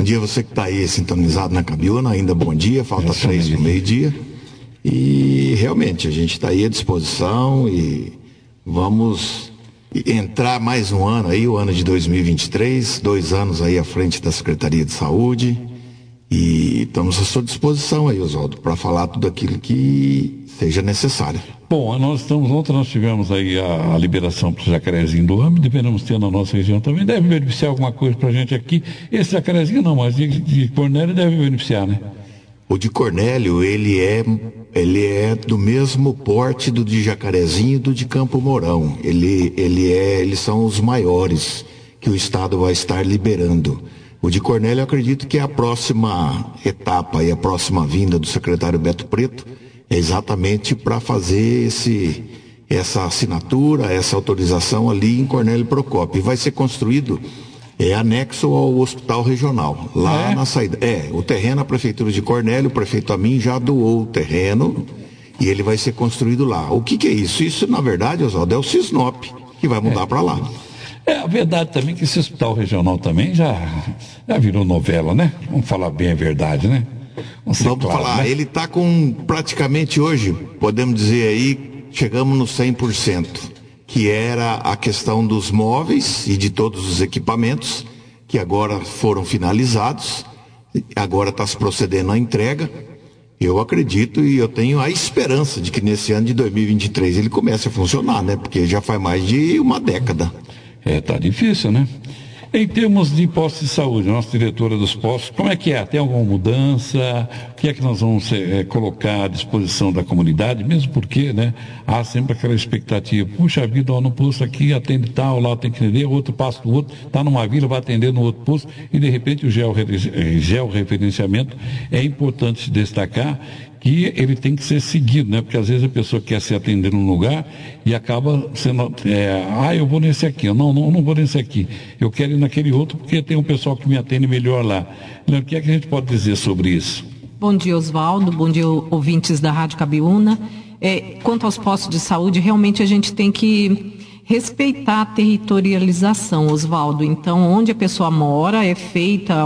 dia você que está aí sintonizado na Cabiúna, ainda bom dia, falta 3 para o meio-dia. E realmente a gente está aí à disposição e vamos entrar mais um ano aí, o ano de 2023, 2 anos aí à frente da Secretaria de Saúde. E estamos à sua disposição aí, Oswaldo, para falar tudo aquilo que seja necessário. Bom, ontem nós tivemos aí a liberação para o jacarezinho do AME, deveremos ter na nossa região também, deve beneficiar alguma coisa para a gente aqui. Esse jacarezinho não, mas de Cornélio deve beneficiar, né? O de Cornélio, ele é do mesmo porte do de Jacarezinho e do de Campo Mourão. Eles são os maiores que o Estado vai estar liberando. O de Cornélio, eu acredito que é a próxima etapa e a próxima vinda do secretário Beto Preto é exatamente para fazer essa assinatura, essa autorização ali em Cornélio Procópio. E vai ser construído anexo ao Hospital Regional, lá na saída. O terreno, a Prefeitura de Cornélio, o prefeito Amin já doou o terreno e ele vai ser construído lá. O que é isso? Isso, na verdade, Oswaldo, é o Cisnop, que vai mudar para lá. A verdade também é que esse Hospital Regional também já virou novela, né? Vamos falar bem a verdade, né? Vamos falar, né? Ele está com praticamente hoje, podemos dizer aí, chegamos no 100%. Que era a questão dos móveis e de todos os equipamentos, que agora foram finalizados, agora está se procedendo à entrega. Eu acredito e eu tenho a esperança de que nesse ano de 2023 ele comece a funcionar, né? Porque já faz mais de uma década. Tá difícil, né? Em termos de postos de saúde, nossa diretora dos postos, como é que é? Tem alguma mudança? O que é que nós vamos colocar à disposição da comunidade? Mesmo porque, né, há sempre aquela expectativa. Puxa vida, no posto aqui atende tal, lá tem que atender, outro passa do outro, está numa vila, vai atender no outro posto, e de repente o georreferenciamento é importante destacar que ele tem que ser seguido, né? Porque às vezes a pessoa quer se atender num lugar e acaba sendo, eu vou nesse aqui, não vou nesse aqui, eu quero ir naquele outro porque tem um pessoal que me atende melhor lá. O que é que a gente pode dizer sobre isso? Bom dia, Oswaldo, bom dia, ouvintes da Rádio Cabiúna. Quanto aos postos de saúde, realmente a gente tem que respeitar a territorialização, Oswaldo. Então, onde a pessoa mora é feita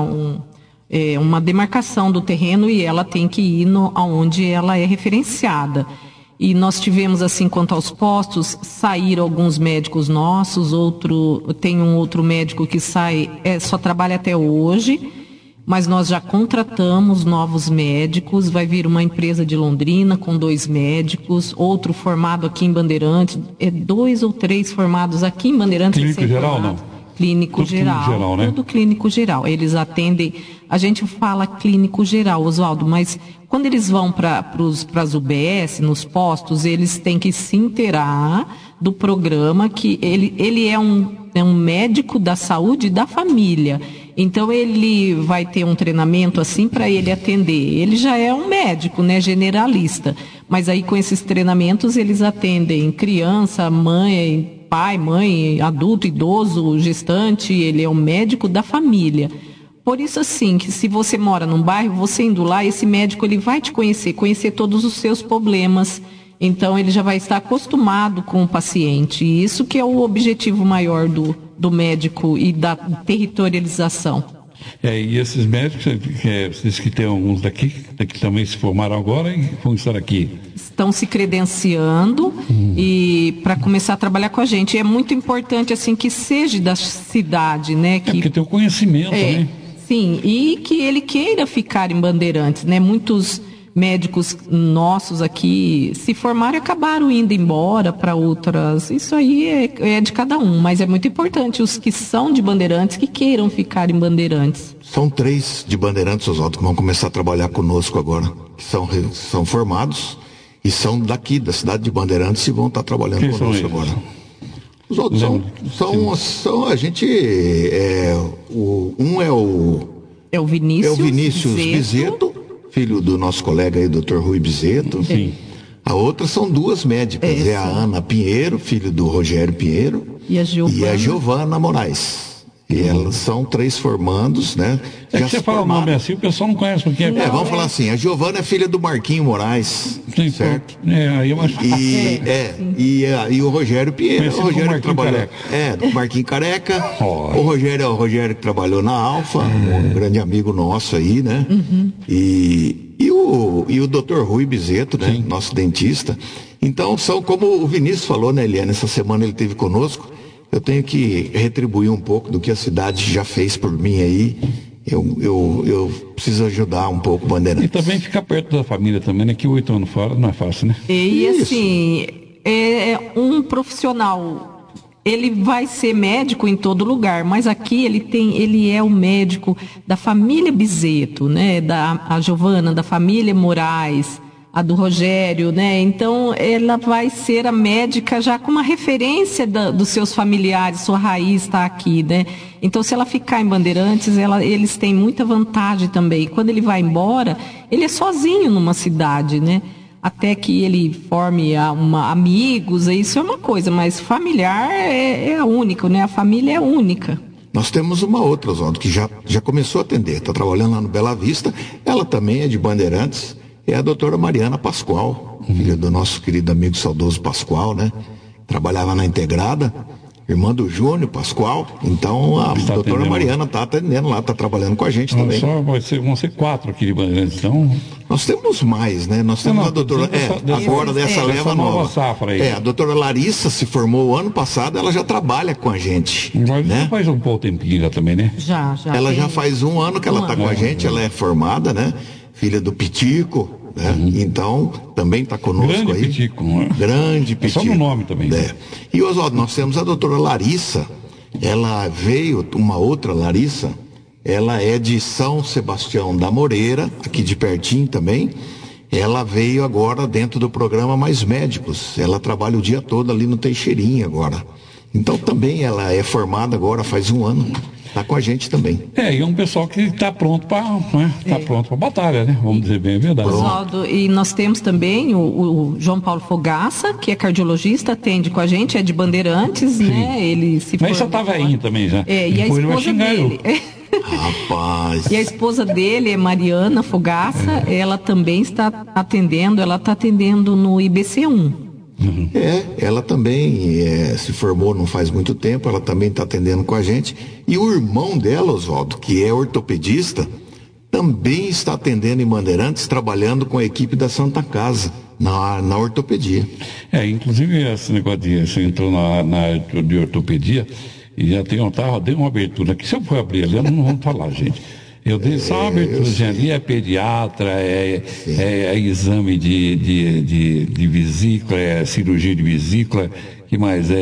uma demarcação do terreno e ela tem que ir aonde ela é referenciada. E nós tivemos, assim, quanto aos postos, saíram alguns médicos nossos, tem um outro médico que só trabalha até hoje, mas nós já contratamos novos médicos, vai vir uma empresa de Londrina com 2 médicos, outro formado aqui em Bandeirantes, 2 ou 3 formados aqui em Bandeirantes. Clínico geral, não? Clínico geral, né? Tudo clínico geral. Eles atendem, a gente fala clínico geral, Oswaldo, mas quando eles vão para as UBS, nos postos, eles têm que se inteirar do programa que ele é um médico da saúde da família. Então ele vai ter um treinamento assim para ele atender. Ele já é um médico, né, generalista, mas aí com esses treinamentos eles atendem criança, mãe, pai, mãe, adulto, idoso, gestante, ele é um médico da família. Por isso, assim, que se você mora num bairro, você indo lá, esse médico ele vai te conhecer todos os seus problemas. Então, ele já vai estar acostumado com o paciente. E isso que é o objetivo maior do médico e da territorialização. E esses médicos, vocês que tem alguns daqui que também se formaram agora e vão estar aqui? Estão se credenciando e para começar a trabalhar com a gente. É muito importante, assim, que seja da cidade, né? Porque tem o conhecimento, né? Sim, e que ele queira ficar em Bandeirantes, né? Muitos médicos nossos aqui se formaram e acabaram indo embora para outras. Isso aí é de cada um, mas é muito importante os que são de Bandeirantes que queiram ficar em Bandeirantes. São 3 de Bandeirantes, Oswaldo, que vão começar a trabalhar conosco agora, que são formados e são daqui, da cidade de Bandeirantes, e vão estar trabalhando conosco agora. Os outros são a gente, o Vinícius Bizeto, filho do nosso colega aí, Dr. Rui Bizeto. Sim. A outra são 2 médicas, a Ana Pinheiro, filho do Rogério Pinheiro, e a Giovana Moraes. E elas são 3 formandos, né? Já que você fala o nome assim, o pessoal não conhece porque vamos falar assim, a Giovana é filha do Marquinho Moraes, sim, certo? Aí é mais fácil. E o Rogério Pinheiro, o Rogério que trabalhou. Do Marquinho Careca. O Rogério é o Rogério que trabalhou na Alfa, um grande amigo nosso aí, né? E o Dr. Rui Bizeto, né? Sim. Nosso dentista. Então, são como o Vinícius falou, né, Eliane? Essa semana ele esteve conosco. Eu tenho que retribuir um pouco do que a cidade já fez por mim aí. Eu preciso ajudar um pouco o Bandeirantes. E também ficar perto da família também, né? Que 8 anos fora não é fácil, né? E assim, é um profissional, ele vai ser médico em todo lugar, mas aqui ele é o médico da família Bizeto, né? A Giovana, da família Moraes, a do Rogério, né? Então, ela vai ser a médica já com uma referência dos seus familiares, sua raiz está aqui, né? Então, se ela ficar em Bandeirantes, eles têm muita vantagem também. Quando ele vai embora, ele é sozinho numa cidade, né? Até que ele forme amigos, isso é uma coisa, mas familiar é único, né? A família é única. Nós temos uma outra, Oswaldo, que já começou a atender, está trabalhando lá no Bela Vista, ela também é de Bandeirantes. É a doutora Mariana Pascoal, filha do nosso querido amigo saudoso Pascoal, né? Trabalhava na Integrada, irmã do Júnior Pascoal. Então a doutora Mariana está atendendo lá, está trabalhando com a gente também. Vão ser 4 aqui de Bandeirantes, então. Nós temos mais, né? Nós temos a doutora. Agora dessa leva nova. Safra aí. A doutora Larissa se formou ano passado, ela já trabalha com a gente. Mas né? Faz um pouco tempinho já também, né? Já. Ela já faz 1 ano que ela está com a gente, ela é formada, né? Filha do Pitico. Né? Então, também está conosco grande aí. Pitico, não é? Grande Pitico. É só no nome também. Né? E, Oswaldo, nós temos a doutora Larissa. Ela veio, uma outra Larissa, ela é de São Sebastião da Moreira, aqui de pertinho também. Ela veio agora dentro do programa Mais Médicos. Ela trabalha o dia todo ali no Teixeirinha agora. Então, também ela é formada agora faz 1 ano. Está com a gente também. E é um pessoal que está pronto para pronto para batalha, né? Vamos dizer bem a verdade. Oswaldo, e nós temos também o João Paulo Fogaça, que é cardiologista, atende com a gente, é de Bandeirantes, sim. Né? Ele se Mas já está velhinho também já. E a esposa dele. Rapaz. E a esposa dele é Mariana Fogaça, ela também está atendendo, no IBC1. Ela também se formou não faz muito tempo, ela também está atendendo com a gente. E o irmão dela, Oswaldo, que é ortopedista, também está atendendo em Bandeirantes, trabalhando com a equipe da Santa Casa, na ortopedia. Inclusive esse negócio você entrou na área de ortopedia, e já dei uma abertura aqui. Se eu for abrir ali, não vamos falar, gente. Eu dei só uma abertura ali, é pediatra, é exame de vesícula, é cirurgia de vesícula, que mais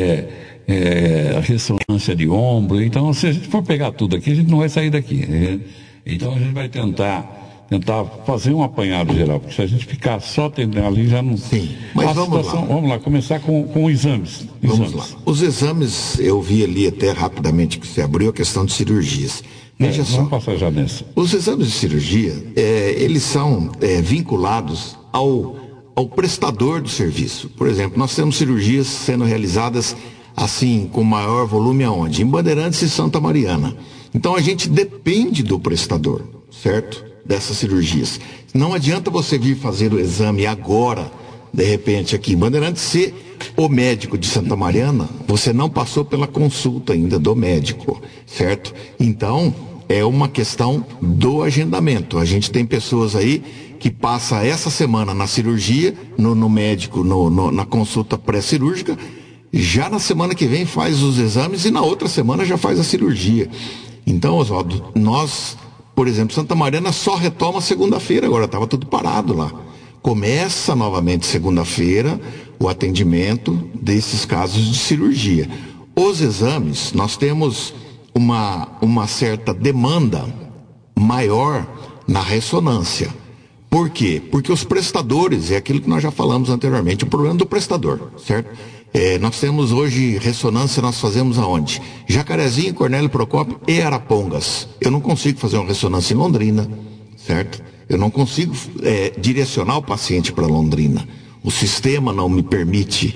é ressonância de ombro. Então, se a gente for pegar tudo aqui, a gente não vai sair daqui. Né? Então, a gente vai tentar fazer um apanhado geral, porque se a gente ficar só atendendo ali, já não... Sim, mas vamos lá, começar com exames. Vamos lá. Os exames, eu vi ali até rapidamente que você abriu a questão de cirurgias. Veja só, vamos passar já nessa. Os exames de cirurgia, eles são vinculados ao prestador do serviço. Por exemplo, nós temos cirurgias sendo realizadas assim, com maior volume aonde? Em Bandeirantes e Santa Mariana. Então a gente depende do prestador, certo? Dessas cirurgias. Não adianta você vir fazer o exame agora, de repente aqui em Bandeirantes, se o médico de Santa Mariana, você não passou pela consulta ainda do médico, certo? Então, é uma questão do agendamento. A gente tem pessoas aí que passa essa semana na cirurgia, no médico, na consulta pré-cirúrgica, já na semana que vem faz os exames e na outra semana já faz a cirurgia. Então, Oswaldo, nós, por exemplo, Santa Mariana só retoma segunda-feira agora, estava tudo parado lá. Começa novamente segunda-feira o atendimento desses casos de cirurgia. Os exames, nós temos uma certa demanda maior na ressonância. Por quê? Porque os prestadores, é aquilo que nós já falamos anteriormente, o problema do prestador, certo? Nós temos hoje ressonância, nós fazemos aonde? Jacarezinho, Cornélio Procópio e Arapongas. Eu não consigo fazer uma ressonância em Londrina, certo? Eu não consigo direcionar o paciente para Londrina. O sistema não me permite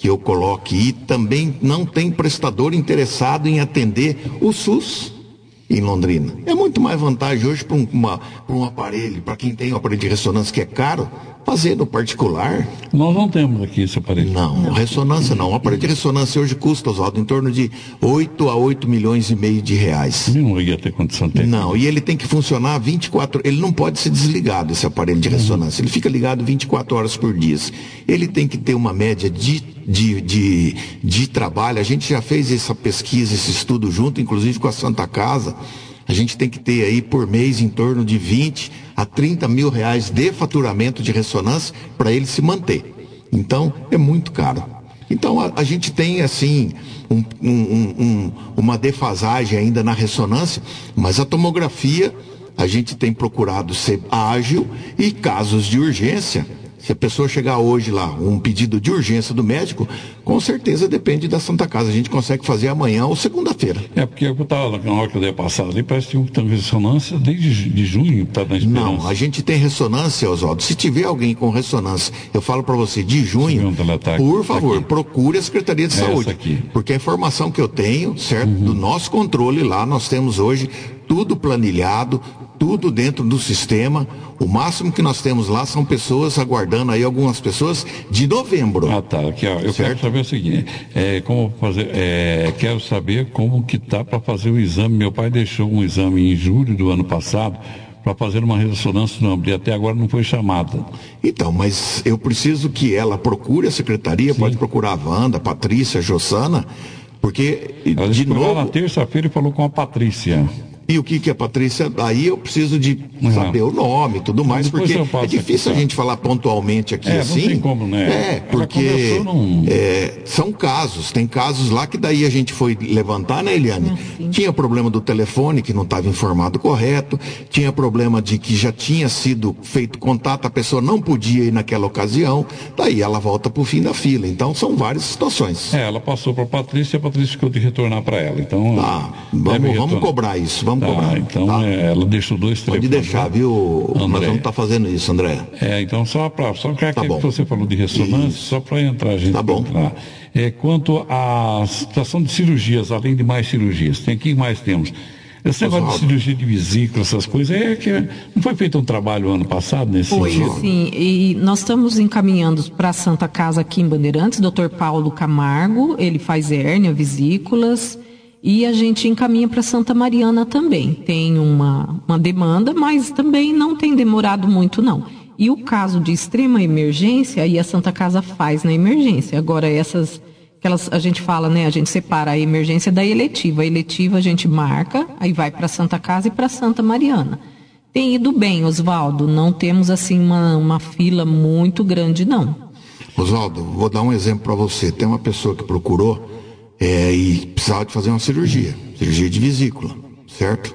que eu coloque, e também não tem prestador interessado em atender o SUS em Londrina. É muito mais vantagem hoje para um aparelho, para quem tem um aparelho de ressonância que é caro, fazer no particular. Nós não temos aqui esse aparelho. Não, ressonância não. O aparelho de ressonância hoje custa, Oswaldo, em torno de 8 a 8 milhões e meio de reais. Eu não ia ter condição de ter. Não, e ele tem que funcionar 24 horas. Ele não pode ser desligado, esse aparelho de ressonância. Ele fica ligado 24 horas por dia. Ele tem que ter uma média de trabalho. A gente já fez essa pesquisa, esse estudo junto, inclusive com a Santa Casa. A gente tem que ter aí por mês em torno de 20 a 30 mil reais de faturamento de ressonância para ele se manter. Então, é muito caro. Então, a gente tem, assim, uma defasagem ainda na ressonância, mas a tomografia, a gente tem procurado ser ágil, e casos de urgência, se a pessoa chegar hoje lá, um pedido de urgência do médico, com certeza depende da Santa Casa. A gente consegue fazer amanhã ou segunda-feira. É porque eu estava na hora que eu dei a passada ali, parece que tem ressonância desde de junho, está na esperança. Não, a gente tem ressonância, Oswaldo. Se tiver alguém com ressonância, eu falo para você, de junho, por favor, procure a Secretaria de Saúde. Porque a informação que eu tenho, certo, do nosso controle lá, nós temos hoje tudo planilhado, tudo dentro do sistema. O máximo que nós temos lá são pessoas aguardando aí, algumas pessoas de novembro. Ah, tá. Aqui, ó, eu quero saber o seguinte, quero saber como que tá para fazer o exame. Meu pai deixou um exame em julho do ano passado para fazer uma ressonância no âmbito, e até agora não foi chamada. Então, mas eu preciso que ela procure a secretaria. Sim. Pode procurar a Wanda, a Patrícia, a Jossana, porque, ela de novo, na terça-feira e falou com a Patrícia. E o que é Patrícia? Aí eu preciso de saber o nome e tudo mais, porque é difícil a gente falar pontualmente aqui assim. Não tem como, né? Porque são casos, tem casos lá que daí a gente foi levantar, né, Eliane? Tinha problema do telefone que não estava informado correto, tinha problema de que já tinha sido feito contato, a pessoa não podia ir naquela ocasião, daí ela volta para o fim da fila. Então são várias situações. Ela passou para a Patrícia e a Patrícia ficou de retornar para ela. Então, vamos cobrar isso, vamos cobrar. Então, ela deixou 2 telefones. Pode deixar, viu? André. Nós vamos estar fazendo isso, André. Então, só que você falou de ressonância, isso. Só para entrar, a gente entrar. Quanto à situação de cirurgias, além de mais cirurgias, tem aqui mais temos. Esse negócio de cirurgia de vesícula, essas coisas, não foi feito um trabalho ano passado nesse sentido? Foi, sim. E nós estamos encaminhando para a Santa Casa aqui em Bandeirantes, Dr. Paulo Camargo, ele faz hérnia, vesículas. E a gente encaminha para Santa Mariana também. Tem uma demanda, mas também não tem demorado muito, não. E o caso de extrema emergência, aí a Santa Casa faz na emergência. Agora, a gente fala, né? A gente separa a emergência da eletiva. A eletiva a gente marca, aí vai para Santa Casa e para Santa Mariana. Tem ido bem, Oswaldo. Não temos, assim, uma fila muito grande, não. Oswaldo, vou dar um exemplo para você. Tem uma pessoa que procurou e precisava de fazer uma cirurgia de vesícula, certo?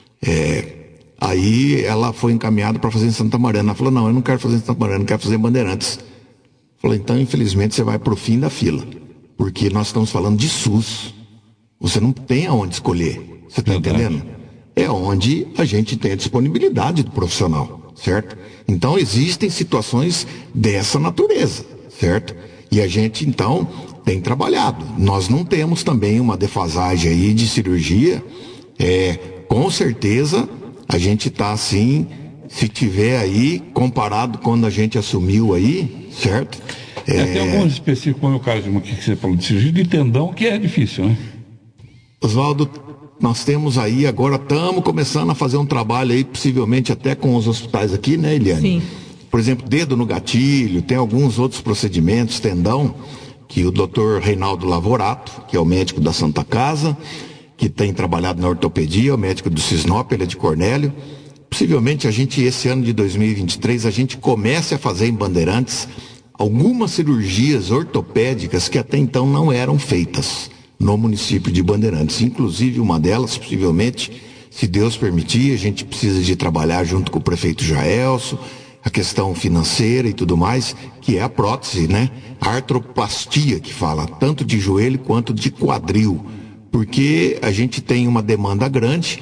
Aí ela foi encaminhada para fazer em Santa Mariana. Ela falou, não, eu não quero fazer em Santa Mariana, eu quero fazer em Bandeirantes. Falei, então infelizmente você vai para o fim da fila, porque nós estamos falando de SUS. Você não tem aonde escolher, você está entendendo? É onde a gente tem a disponibilidade do profissional, certo? Então existem situações dessa natureza, certo? E a gente então tem trabalhado. Nós não temos também uma defasagem aí de cirurgia. Com certeza a gente está assim, se tiver aí, comparado quando a gente assumiu aí, certo? Tem alguns específicos, como é o caso de uma que você falou de cirurgia de tendão, que é difícil, né? Oswaldo, nós temos aí, agora estamos começando a fazer um trabalho aí, possivelmente até com os hospitais aqui, né, Eliane? Sim. Por exemplo, dedo no gatilho, tem alguns outros procedimentos, tendão, que o Dr. Reinaldo Lavorato, que é o médico da Santa Casa, que tem trabalhado na ortopedia, o médico do Cisnop, ele é de Cornélio. Possivelmente esse ano de 2023, a gente comece a fazer em Bandeirantes algumas cirurgias ortopédicas que até então não eram feitas no município de Bandeirantes. Inclusive uma delas, possivelmente, se Deus permitir, a gente precisa de trabalhar junto com o prefeito Jaelso, a questão financeira e tudo mais, que é a prótese, né? A artroplastia, que fala tanto de joelho quanto de quadril, porque a gente tem uma demanda grande,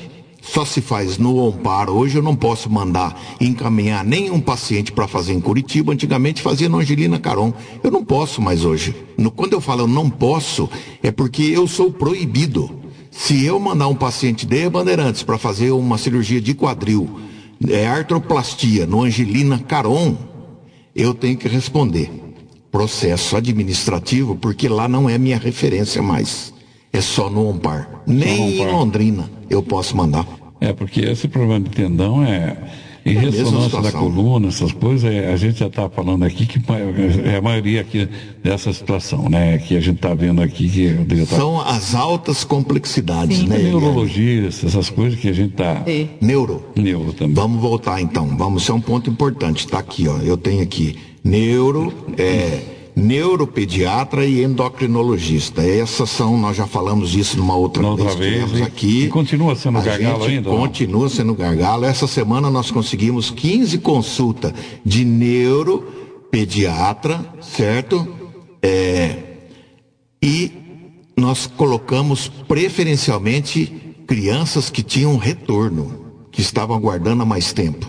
só se faz no OMPAR. Hoje eu não posso mandar encaminhar nenhum paciente para fazer em Curitiba. Antigamente fazia no Angelina Caron. Eu não posso mais hoje. Quando eu falo eu não posso, é porque eu sou proibido. Se eu mandar um paciente de Bandeirantes para fazer uma cirurgia de quadril, artroplastia no Angelina Caron, eu tenho que responder processo administrativo, porque lá não é minha referência mais. É só no OMPAR. Nem em Londrina eu posso mandar. Porque esse problema de tendão em ressonância da coluna, essas coisas, a gente já está falando aqui que é a maioria aqui dessa situação, né? Que a gente está vendo aqui que são as altas complexidades, né? Neurologistas, essas coisas que a gente está. Neuro também. Vamos voltar então. Isso é um ponto importante. Está aqui, ó. Eu tenho aqui neuropediatra e endocrinologista. Essas são, nós já falamos disso numa outra vez aqui. E continua sendo gargalo ainda? Continua sendo gargalo. Essa semana nós conseguimos 15 consultas de neuropediatra, certo? E nós colocamos preferencialmente crianças que tinham retorno, que estavam aguardando há mais tempo.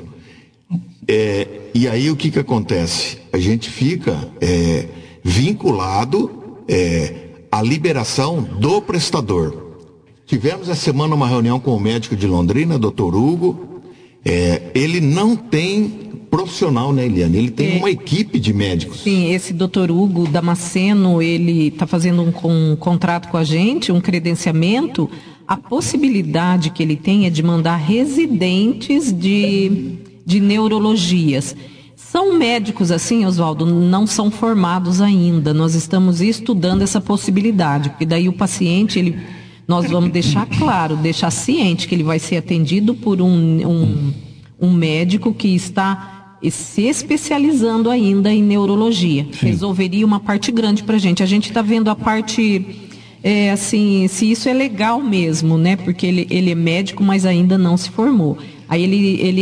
E aí o que acontece? A gente fica vinculado à liberação do prestador. Tivemos essa semana uma reunião com o médico de Londrina, Dr. Hugo. Ele não tem profissional, né, Eliane? Ele tem uma equipe de médicos. Sim, esse Dr. Hugo Damasceno, ele está fazendo um contrato com a gente, um credenciamento. A possibilidade que ele tem é de mandar residentes de neurologias. São médicos assim, Oswaldo, não são formados ainda. Nós estamos estudando essa possibilidade, porque daí o paciente, nós vamos deixar claro, deixar ciente que ele vai ser atendido por um médico que está se especializando ainda em neurologia. Sim. Resolveria uma parte grande para a gente. A gente está vendo a parte, assim, se isso é legal mesmo, né? Porque ele é médico, mas ainda não se formou. Aí ele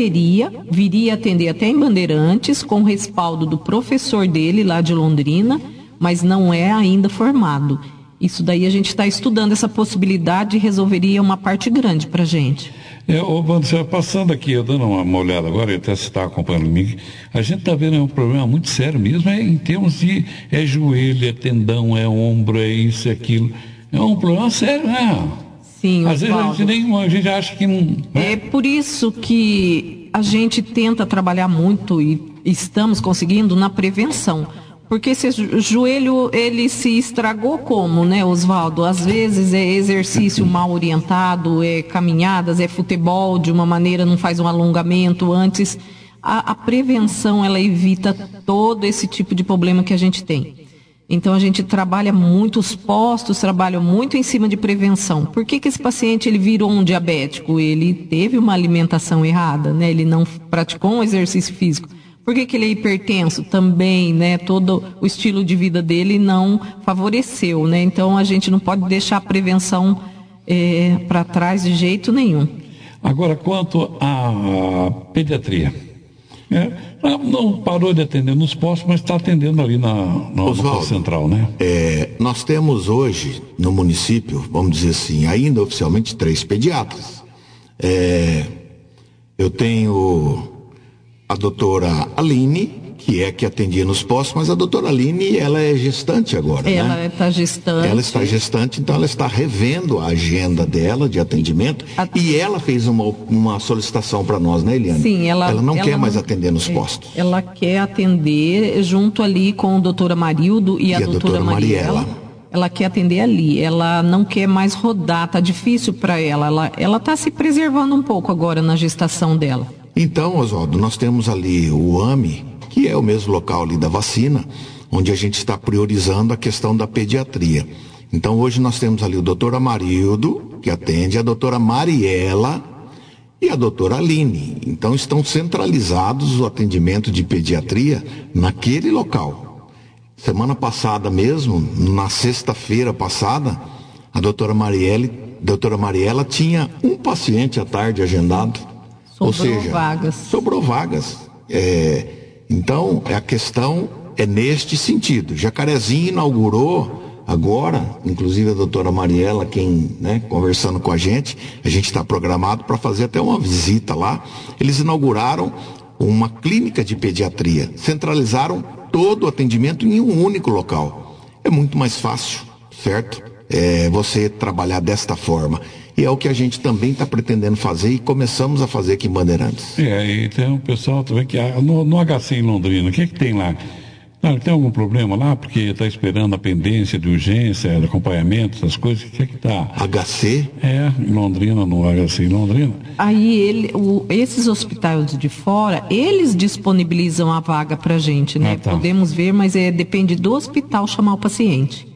viria atender até em Bandeirantes, com o respaldo do professor dele lá de Londrina, mas não é ainda formado. Isso daí a gente está estudando essa possibilidade e resolveria uma parte grande para a gente. Wanda, passando aqui, eu dando uma olhada agora, até você está acompanhando comigo, a gente está vendo um problema muito sério mesmo, em termos de joelho, é tendão, é ombro, é isso, é aquilo. É um problema sério, né? Sim, às vezes a gente acha que não... É por isso que a gente tenta trabalhar muito e estamos conseguindo na prevenção. Porque esse joelho, ele se estragou como, né, Oswaldo? Às vezes é exercício mal orientado, é caminhadas, é futebol de uma maneira, não faz um alongamento antes. A prevenção, ela evita todo esse tipo de problema que a gente tem. Então a gente trabalha muito, os postos trabalham muito em cima de prevenção. Por que esse paciente ele virou um diabético? Ele teve uma alimentação errada, né? Ele não praticou um exercício físico. Por que ele é hipertenso? Também, né? Todo o estilo de vida dele não favoreceu, né? Então a gente não pode deixar a prevenção para trás de jeito nenhum. Agora, quanto à pediatria, não parou de atender nos postos, mas está atendendo ali no posto central, né? Nós temos hoje no município, vamos dizer assim, ainda oficialmente 3 pediatras. Eu tenho a doutora Aline, que atendia nos postos, mas a doutora Aline, ela é gestante agora, Ela está gestante. Ela está gestante, então ela está revendo a agenda dela de atendimento e ela fez uma solicitação para nós, né, Eliane? Sim, ela não quer mais atender nos postos. Ela quer atender junto ali com a doutora Marildo e a doutora Mariela. Ela quer atender ali, ela não quer mais rodar, tá difícil para ela. Ela está se preservando um pouco agora na gestação dela. Então, Oswaldo, nós temos ali o AME, que é o mesmo local ali da vacina, onde a gente está priorizando a questão da pediatria. Então, hoje nós temos ali o doutor Amarildo, que atende, a doutora Mariela e a doutora Aline. Então, estão centralizados o atendimento de pediatria naquele local. Semana passada mesmo, na sexta-feira passada, a doutora Mariela tinha um paciente à tarde agendado. Sobrou vagas. Então, a questão é neste sentido. Jacarezinho inaugurou agora, inclusive a doutora Mariela, conversando com a gente está programado para fazer até uma visita lá. Eles inauguraram uma clínica de pediatria, centralizaram todo o atendimento em um único local. É muito mais fácil, certo? Você trabalhar desta forma. E é o que a gente também está pretendendo fazer e começamos a fazer aqui em Bandeirantes. E tem um pessoal também que no HC em Londrina, o que tem lá? Tem algum problema lá? Porque está esperando a pendência de urgência, de acompanhamento, essas coisas. O que está? HC? Em Londrina, no HC em Londrina. Aí esses hospitais de fora, eles disponibilizam a vaga para a gente, né? Podemos ver, mas depende do hospital chamar o paciente.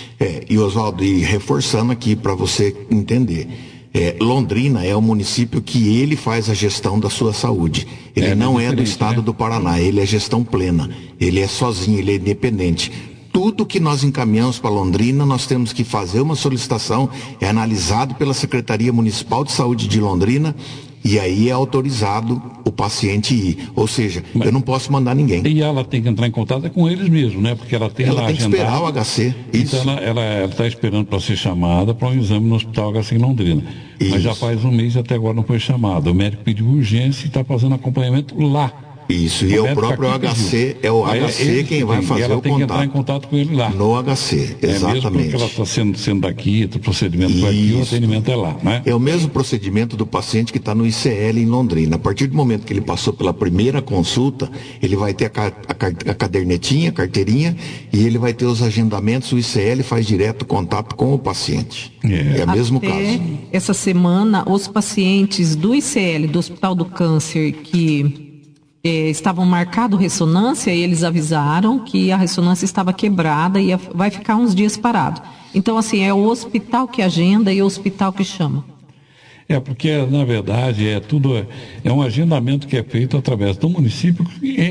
E Oswaldo, reforçando aqui para você entender, Londrina é o município que ele faz a gestão da sua saúde. Ele não é do estado do Paraná, ele é gestão plena, ele é sozinho, ele é independente. Tudo que nós encaminhamos para Londrina, nós temos que fazer uma solicitação, é analisado pela Secretaria Municipal de Saúde de Londrina, e aí é autorizado o paciente ir. Ou seja, eu não posso mandar ninguém. E ela tem que entrar em contato com eles mesmo, né? Porque ela tem que esperar o HC. Isso. Então ela está esperando para ser chamada para um exame no Hospital HC em Londrina. Isso. Mas já faz um mês e até agora não foi chamada. O médico pediu urgência e está fazendo acompanhamento lá. Isso, e é o próprio HC, quem vai fazer o contato. Ela tem que entrar em contato com ele lá. No HC, exatamente. Mesmo porque ela está sendo daqui, o procedimento foi aqui, o atendimento é lá, né? É o mesmo procedimento do paciente que está no ICL em Londrina. A partir do momento que ele passou pela primeira consulta, ele vai ter a cadernetinha, a carteirinha, e ele vai ter os agendamentos, o ICL faz direto contato com o paciente. É o mesmo caso. Essa semana, os pacientes do ICL, do Hospital do Câncer, que estavam marcado ressonância, e eles avisaram que a ressonância estava quebrada e vai ficar uns dias parado. Então, assim, é o hospital que agenda e o hospital que chama. Porque, na verdade, é um agendamento que é feito através do município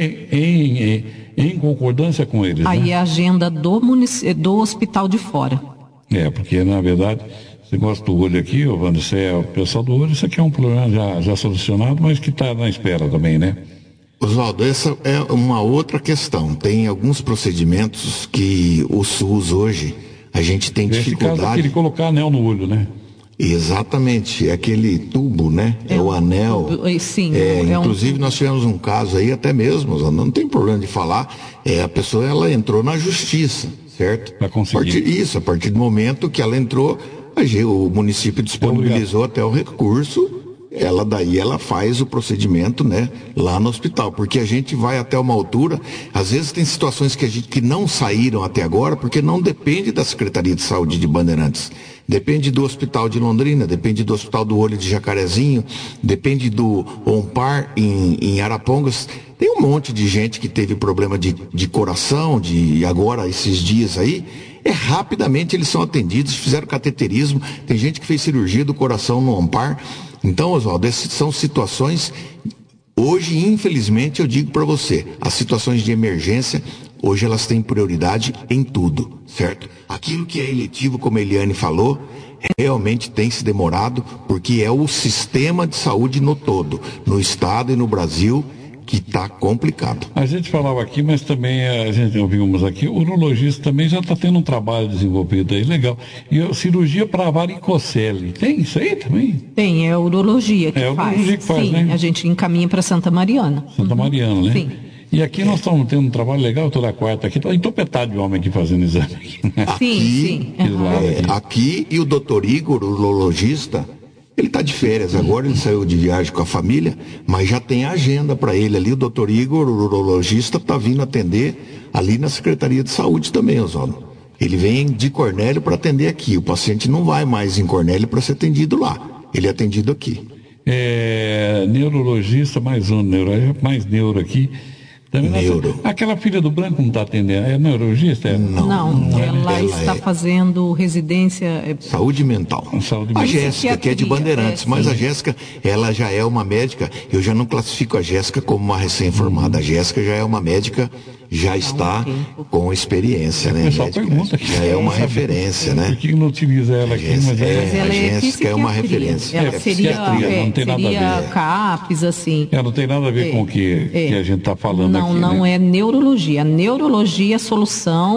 em concordância com eles. Aí é a agenda do hospital de fora. Porque, na verdade, você gosta do olho aqui, Wanda, o pessoal do olho, isso aqui é um problema já solucionado, mas que está na espera também, né? Oswaldo, essa é uma outra questão. Tem alguns procedimentos que o SUS hoje, a gente tem dificuldade... Nesse caso, de colocar anel no olho, né? Exatamente, é aquele tubo, né? É o anel. Sim. Inclusive nós tivemos um caso aí, até mesmo, não tem problema de falar, a pessoa ela entrou na justiça, certo? Para conseguir. A partir do momento que ela entrou, o município disponibilizou até o recurso. Ela faz o procedimento, né, lá no hospital, porque a gente vai até uma altura, às vezes tem situações que não saíram até agora, porque não depende da Secretaria de Saúde de Bandeirantes, depende do Hospital de Londrina, depende do Hospital do Olho de Jacarezinho, depende do OMPAR em Arapongas. Tem um monte de gente que teve problema de coração, agora esses dias aí, rapidamente eles são atendidos, fizeram cateterismo, tem gente que fez cirurgia do coração no OMPAR. Então, Oswaldo, essas são situações, hoje, infelizmente, eu digo para você, as situações de emergência, hoje elas têm prioridade em tudo, certo? Aquilo que é eletivo, como a Eliane falou, realmente tem se demorado, porque é o sistema de saúde no todo, no estado e no Brasil, que está complicado. A gente falava aqui, mas também a gente ouvimos aqui, o urologista também já está tendo um trabalho desenvolvido aí, legal. E a cirurgia para varicocele, tem isso aí também? Tem, é a urologia que faz. Urologia que faz, sim, né? A gente encaminha para Santa Mariana. Santa Mariana, né? Sim. E aqui nós estamos tendo um trabalho legal toda quarta aqui, está entopetado de homem aqui fazendo exame. Aqui, né? Sim. Aqui, e o doutor Igor, o urologista, ele está de férias agora, ele saiu de viagem com a família, mas já tem agenda para ele ali. O doutor Igor, o urologista, está vindo atender ali na Secretaria de Saúde também, Oswaldo. Ele vem de Cornélio para atender aqui. O paciente não vai mais em Cornélio para ser atendido lá. Ele é atendido aqui. Neurologista, mais neuro aqui. Também neuro. Aquela filha do Branco não está atendendo, é neurologista? Não, ela está fazendo residência... Saúde mental. A Jéssica, que é de Bandeirantes, mas a Jéssica, ela já é uma médica, eu já não classifico a Jéssica como uma recém-formada, a Jéssica já é uma médica, já está com experiência, né? O pessoal pergunta aqui. Já é uma referência, né? Por que não utiliza ela aqui? A Jéssica é uma referência. Ela seria não tem nada a ver. CAPES, assim. Não tem nada a ver com o que a gente está falando aqui. Não é neurologia. A neurologia, a solução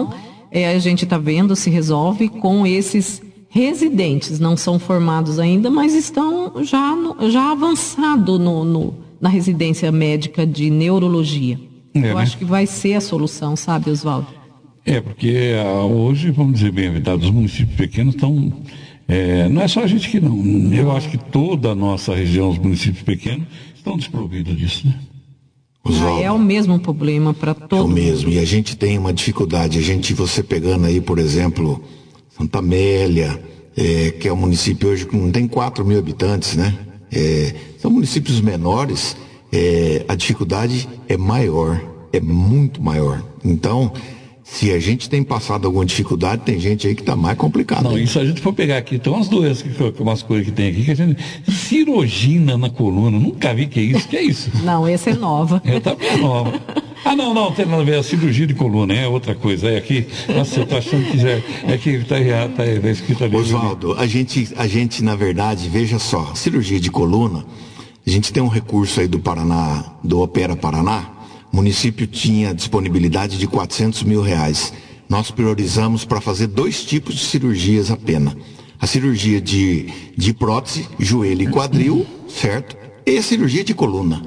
a gente está vendo se resolve com esses residentes, não são formados ainda, mas estão já avançado na residência médica de neurologia. Eu acho que vai ser a solução, sabe, Oswaldo? Porque hoje, vamos dizer bem a verdade, os municípios pequenos estão... não é só a gente que não. Eu acho que toda a nossa região, os municípios pequenos, estão desprovidos disso, né? Oswaldo, é o mesmo problema para todos. É o mesmo, e a gente tem uma dificuldade. Você pegando aí, por exemplo, Santa Amélia, que é um município hoje que não tem 4 mil habitantes, né? São municípios menores, a dificuldade é maior, é muito maior. Então, se a gente tem passado alguma dificuldade, tem gente aí que está mais complicado. Não, isso a gente for pegar aqui, tem umas doenças, umas coisas que tem aqui, que a gente... Cirurgina na coluna, nunca vi que é isso. Que é isso? Não, essa é nova. Também é nova. Não, tem nada a ver, a cirurgia de coluna, é outra coisa. Aqui, nossa, eu tô achando que já é que está errado, tá escrito ali. Oswaldo, a gente, na verdade, veja só, cirurgia de coluna, a gente tem um recurso aí do Paraná, do Opera Paraná. O município tinha disponibilidade de R$400 mil. Nós priorizamos para fazer 2 tipos de cirurgias apenas. A cirurgia de prótese, joelho e quadril, certo? E a cirurgia de coluna.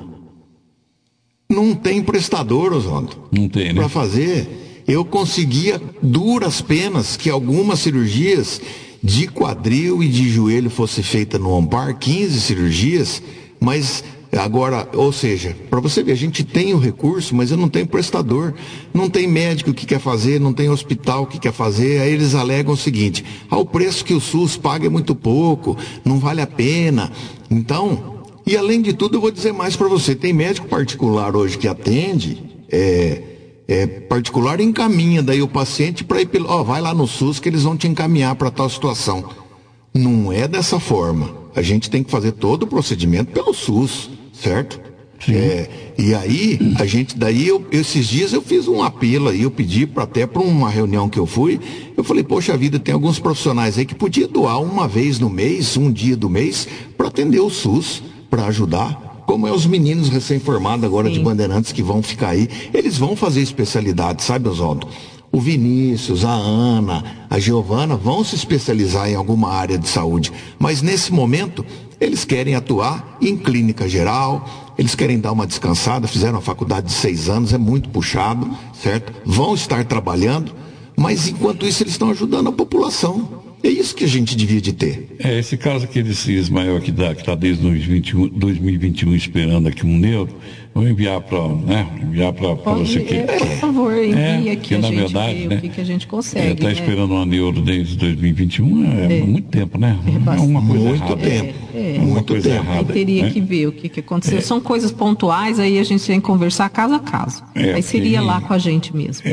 Não tem prestador, Oswaldo. Não tem, né? Para fazer. Eu conseguia duras penas que algumas cirurgias de quadril e de joelho fossem feitas no Ampar, 15 cirurgias, mas... Agora, ou seja, para você ver, a gente tem o recurso, mas eu não tenho prestador, não tem médico que quer fazer, não tem hospital que quer fazer, aí eles alegam o seguinte, o preço que o SUS paga é muito pouco, não vale a pena. Então, e além de tudo, eu vou dizer mais para você, tem médico particular hoje que atende, particular encaminha daí o paciente para ir vai lá no SUS que eles vão te encaminhar para tal situação. Não é dessa forma, a gente tem que fazer todo o procedimento pelo SUS. Certo? E aí, esses dias eu fiz um apelo aí, eu pedi até para uma reunião que eu fui, eu falei, poxa vida, tem alguns profissionais aí que podia doar uma vez no mês, um dia do mês, para atender o SUS, para ajudar. Como é os meninos recém-formados agora de Bandeirantes que vão ficar aí, eles vão fazer especialidade, sabe, Oswaldo? O Vinícius, a Ana, a Giovana vão se especializar em alguma área de saúde, mas nesse momento eles querem atuar em clínica geral, eles querem dar uma descansada, fizeram a faculdade de 6 anos, é muito puxado, certo? Vão estar trabalhando, mas enquanto isso eles estão ajudando a população. É isso que a gente devia de ter. Esse caso aqui desse Ismael que está desde 2021 esperando aqui um neuro, vou enviar para você que... Por favor, envie aqui, na verdade, o que a gente consegue. Está esperando uma neuro desde 2021, muito tempo, né? É uma coisa muito errada. Tempo. Uma coisa errada. Teria que ver o que aconteceu. São coisas pontuais, aí a gente tem que conversar caso a caso. Aí seria lá com a gente mesmo.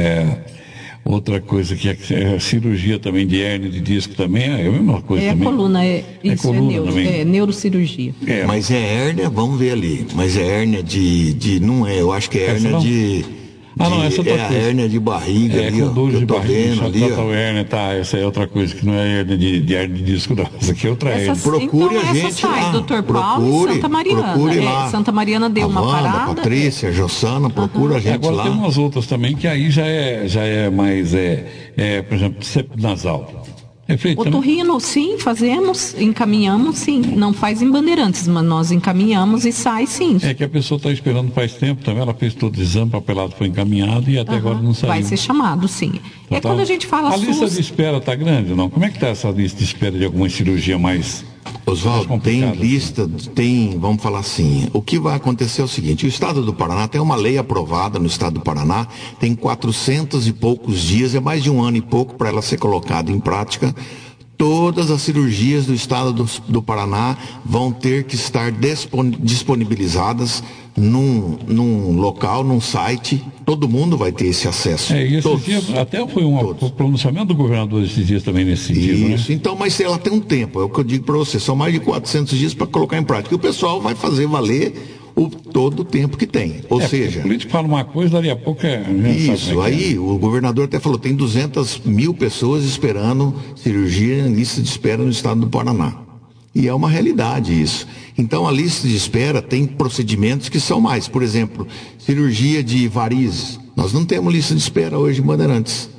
Outra coisa que é a cirurgia também de hérnia de disco também, é a mesma coisa também. Coluna, neurocirurgia. Mas é hérnia, vamos ver ali, mas é hérnia não é, eu acho que é hérnia de... essa é outra coisa. A hérnia de barriga ali, com dor de barriga, ali, hérnia, essa é outra coisa, que não é hérnia de hérnia de disco, não. Essa aqui é outra hérnia. Procure a gente lá. Dr. Paulo e Santa Mariana. Procure lá. Santa Mariana deu uma parada. A Patrícia, a Jossana, procura a gente agora lá. Tem umas outras também, que aí já é mais, por exemplo, septo nasal. É feito, otorrino, sim, fazemos, encaminhamos, sim. Não faz em Bandeirantes, mas nós encaminhamos e sai, sim. É que a pessoa está esperando faz tempo também, ela fez todo o exame, o papelado foi encaminhado e até agora não saiu. Vai ser chamado, sim. Então, quando a gente fala a lista de espera está grande, não? Como é que está essa lista de espera de alguma cirurgia mais... Oswaldo, tem lista, vamos falar assim, o que vai acontecer é o seguinte, o Estado do Paraná tem uma lei aprovada no Estado do Paraná, tem 400 e poucos dias, é mais de 1 ano e pouco para ela ser colocada em prática. Todas as cirurgias do Estado do Paraná vão ter que estar disponibilizadas num local, num site, todo mundo vai ter esse acesso. E esses dias, até foi um pronunciamento do governador esses dias também nesse sentido. Isso, né? Então, mas ela tem um tempo, é o que eu digo para você, são mais de 400 dias para colocar em prática. E o pessoal vai fazer valer todo o tempo que tem. Ou seja... O político fala uma coisa, dali a pouco Isso, aí o governador até falou, tem 200 mil pessoas esperando cirurgia em lista de espera no estado do Paraná. E é uma realidade isso. Então a lista de espera tem procedimentos que são mais. Por exemplo, cirurgia de varizes. Nós não temos lista de espera hoje em Bandeirantes.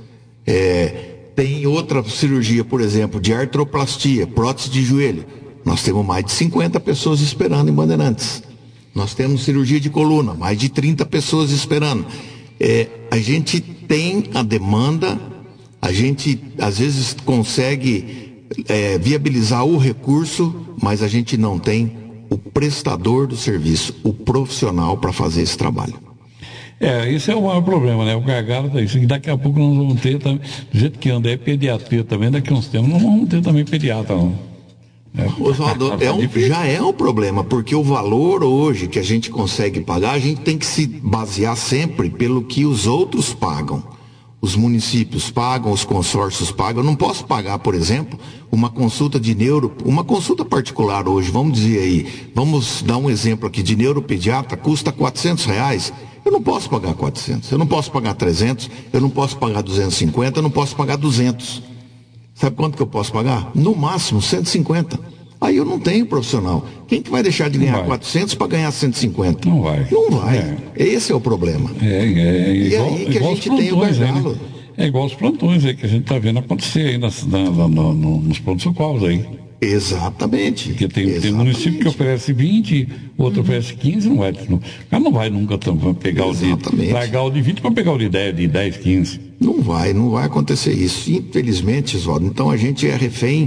Tem outra cirurgia, por exemplo, de artroplastia, prótese de joelho. Nós temos mais de 50 pessoas esperando em Bandeirantes. Nós temos cirurgia de coluna, mais de 30 pessoas esperando. A gente tem a demanda, a gente às vezes consegue viabilizar o recurso, mas a gente não tem o prestador do serviço, o profissional para fazer esse trabalho. Esse é o maior problema, né? O gargalo tá isso. E daqui a pouco nós vamos ter também, do jeito que anda, pediatria também, daqui a uns tempos nós vamos ter também pediatra, não. Oswaldo, já é um problema, porque o valor hoje que a gente consegue pagar, a gente tem que se basear sempre pelo que os outros pagam. Os municípios pagam, os consórcios pagam. Eu não posso pagar, por exemplo, uma consulta de uma consulta particular hoje, vamos dizer aí, vamos dar um exemplo aqui, de neuropediatra, custa R$400. Eu não posso pagar 400, eu não posso pagar 300, eu não posso pagar 250, eu não posso pagar 200. Sabe quanto que eu posso pagar? No máximo 150. Aí eu não tenho profissional. Quem que vai deixar de ganhar 400 para ganhar 150? Não vai. Não vai. Esse é o problema. E aí que a gente tem o gargalo. Né? É igual os plantões aí que a gente está vendo acontecer aí nos pronto-socorros aí. Exatamente. Porque tem município que oferece 20, outro oferece 15, não vai. O cara não vai nunca pegar largar o de 20 para pegar o de 10, 15. Não vai acontecer isso. Infelizmente, Oswaldo. Então a gente é refém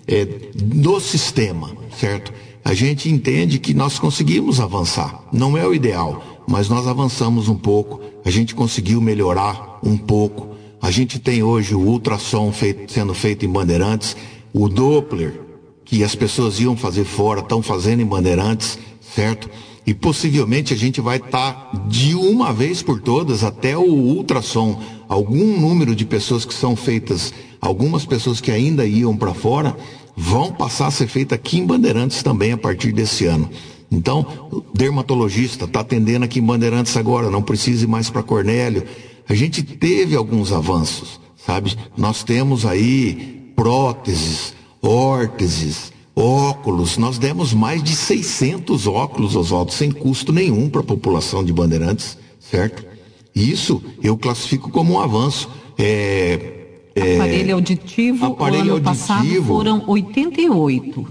do sistema, certo? A gente entende que nós conseguimos avançar. Não é o ideal, mas nós avançamos um pouco. A gente conseguiu melhorar um pouco. A gente tem hoje o ultrassom sendo feito em Bandeirantes, o Doppler, que as pessoas iam fazer fora, estão fazendo em Bandeirantes, certo? E possivelmente a gente vai estar de uma vez por todas até o ultrassom. Algum número de pessoas que são feitas, algumas pessoas que ainda iam para fora, vão passar a ser feita aqui em Bandeirantes também a partir desse ano. Então, o dermatologista está atendendo aqui em Bandeirantes agora, não precisa ir mais para Cornélio. A gente teve alguns avanços, sabe? Nós temos aí próteses, órteses, óculos. Nós demos mais de 600 óculos, Oswaldo, sem custo nenhum para a população de Bandeirantes, certo? Isso eu classifico como um avanço. Aparelho auditivo, o ano passado foram 88.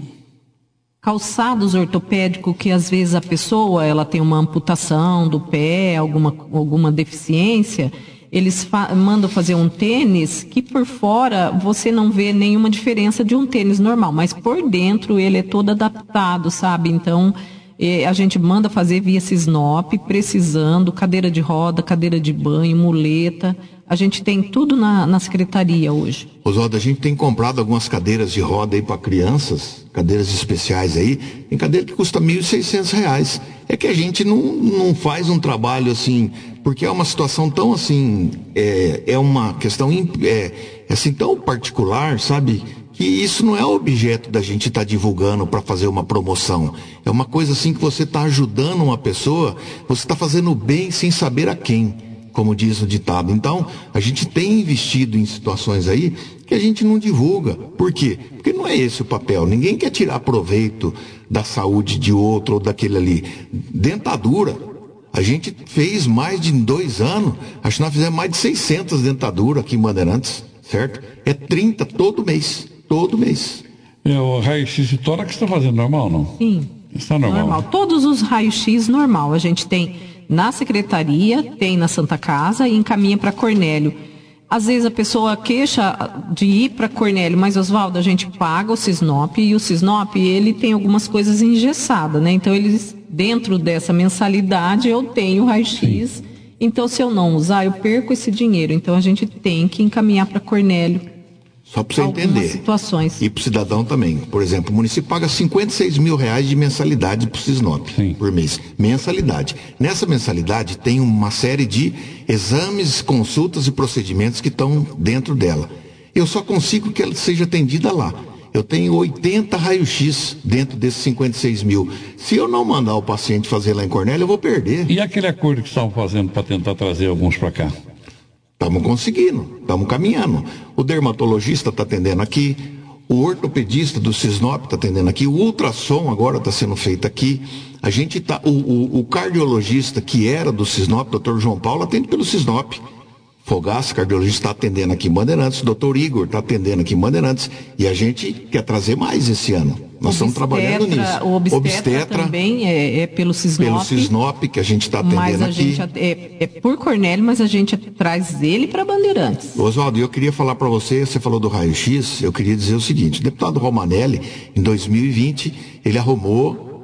Calçados ortopédicos, que às vezes a pessoa ela tem uma amputação do pé, alguma deficiência, eles mandam fazer um tênis que por fora você não vê nenhuma diferença de um tênis normal, mas por dentro ele é todo adaptado, sabe? Então a gente manda fazer via Cisnop, precisando, cadeira de roda, cadeira de banho, muleta. A gente tem tudo na secretaria hoje. Oswaldo, a gente tem comprado algumas cadeiras de roda aí para crianças, cadeiras especiais aí. Tem cadeira que custa R$1.600. É que a gente não faz um trabalho assim, porque é uma situação tão assim, é uma questão assim tão particular, sabe? Que isso não é objeto da gente estar divulgando para fazer uma promoção. É uma coisa assim que você está ajudando uma pessoa, você está fazendo bem sem saber a quem, como diz o ditado. Então, a gente tem investido em situações aí que a gente não divulga. Por quê? Porque não é esse o papel. Ninguém quer tirar proveito da saúde de outro ou daquele ali. Dentadura. A gente fez mais de 2 anos, acho que nós fizemos mais de 600 dentaduras aqui em Bandeirantes, certo? É 30 todo mês. Todo mês. O raio-x de tórax está fazendo normal, não? Sim. Está normal. Todos os raios-x normal. A gente tem na secretaria, tem na Santa Casa e encaminha para Cornélio. Às vezes a pessoa queixa de ir para Cornélio, mas Oswaldo, a gente paga o Cisnop e o Cisnop, ele tem algumas coisas engessadas, né? Então, eles, dentro dessa mensalidade, eu tenho raio-x. Sim. Então, se eu não usar, eu perco esse dinheiro. Então, a gente tem que encaminhar para Cornélio. Só para você entender. Situações. E para o cidadão também. Por exemplo, o município paga R$56 mil de mensalidade para o Cisnop por mês. Mensalidade. Nessa mensalidade tem uma série de exames, consultas e procedimentos que estão dentro dela. Eu só consigo que ela seja atendida lá. Eu tenho 80 raio-x dentro desses 56 mil. Se eu não mandar o paciente fazer lá em Cornélio, eu vou perder. E aquele acordo que estavam fazendo para tentar trazer alguns para cá? Estamos conseguindo, estamos caminhando. O dermatologista está atendendo aqui, o ortopedista do Cisnop está atendendo aqui, o ultrassom agora está sendo feito aqui. A gente tá, o cardiologista que era do Cisnop, Dr. João Paulo, atende pelo Cisnop. Fogaça, cardiologista, está atendendo aqui em Bandeirantes, o doutor Igor está atendendo aqui em Bandeirantes, e a gente quer trazer mais esse ano. Nós estamos trabalhando nisso. O obstetra também é pelo Cisnop. Pelo Cisnop, que a gente está atendendo mas aqui. Gente é por Cornélio, mas a gente traz ele para Bandeirantes. Oswaldo, eu queria falar para você falou do raio-x, eu queria dizer o seguinte, o deputado Romanelli, em 2020, ele arrumou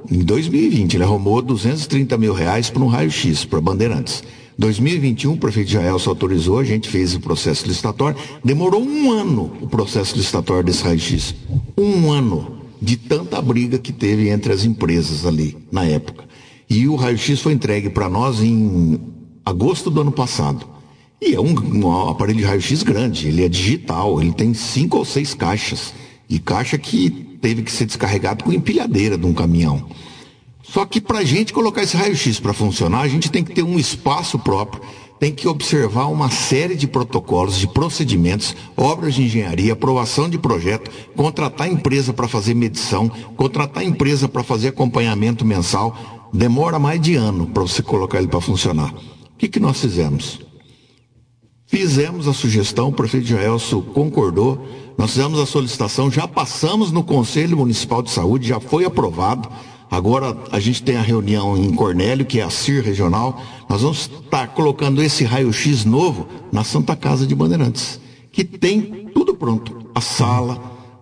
230 mil reais para um raio-x, para Bandeirantes. 2021, o prefeito Jaelson autorizou, a gente fez o processo licitatório, demorou 1 ano o processo licitatório desse raio-x. 1 ano de tanta briga que teve entre as empresas ali, na época. E o raio-x foi entregue para nós em agosto do ano passado. E é um aparelho de raio-x grande, ele é digital, ele tem 5 ou 6 caixas. E caixa que teve que ser descarregado com empilhadeira de um caminhão. Só que para a gente colocar esse raio-x para funcionar, a gente tem que ter um espaço próprio, tem que observar uma série de protocolos, de procedimentos, obras de engenharia, aprovação de projeto, contratar empresa para fazer medição, contratar empresa para fazer acompanhamento mensal. Demora mais de ano para você colocar ele para funcionar. O que nós fizemos? Fizemos a sugestão, o prefeito Jaelson concordou, nós fizemos a solicitação, já passamos no Conselho Municipal de Saúde, já foi aprovado. Agora a gente tem a reunião em Cornélio, que é a CIR regional. Nós vamos estar colocando esse raio-x novo na Santa Casa de Bandeirantes, que tem tudo pronto. A sala,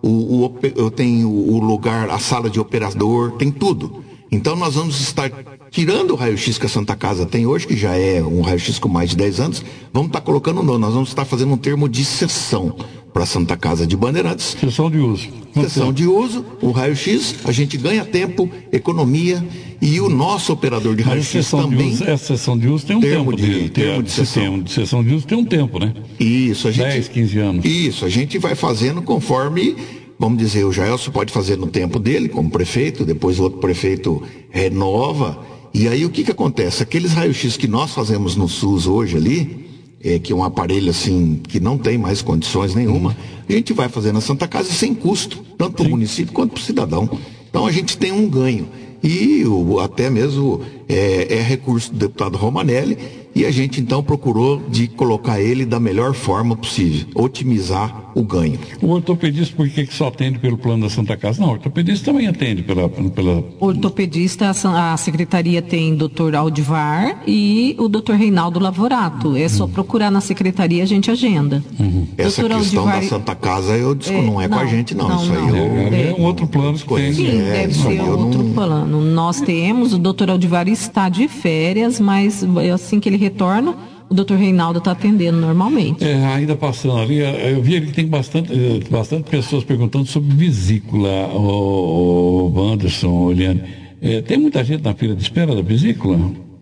eu tenho o lugar, a sala de operador, tem tudo. Então nós vamos estar tirando o raio-x que a Santa Casa tem hoje, que já é um raio-x com mais de 10 anos, vamos estar colocando novo. Nós vamos estar fazendo um termo de cessão para a Santa Casa de Bandeirantes. Sessão de uso. Sessão de uso, o raio-x, a gente ganha tempo, economia, e o nosso operador de raio-x também. Essa sessão de uso tem um tempo. Termo de sessão. De sessão de uso tem um tempo, né? Isso, a gente... 10, 15 anos. Isso, a gente vai fazendo conforme, vamos dizer, o Jaelson pode fazer no tempo dele, como prefeito, depois o outro prefeito renova, e aí o que acontece? Aqueles raio-x que nós fazemos no SUS hoje ali, que é um aparelho assim, que não tem mais condições nenhuma, a gente vai fazer na Santa Casa sem custo, tanto para o município quanto para o cidadão. Então a gente tem um ganho. E até mesmo é recurso do deputado Romanelli, e a gente então procurou de colocar ele da melhor forma possível, otimizar o ganho. O ortopedista, por que só atende pelo plano da Santa Casa? Não, o ortopedista também atende pela... Ortopedista, a secretaria tem Dr. Aldivar e o Dr. Reinaldo Lavorato. É só procurar na secretaria, a gente agenda. Essa Dr. questão Aldivar... da Santa Casa, não é com a gente, não. Isso aí é um outro plano que tem. Sim, deve ser outro plano. Nós temos, o Dr. Aldivar está de férias, mas assim que ele retorna, o Dr. Reinaldo está atendendo normalmente. Ainda passando ali, eu vi que tem bastante pessoas perguntando sobre vesícula, o Wanderson, Eliane. Tem muita gente na fila de espera da vesícula?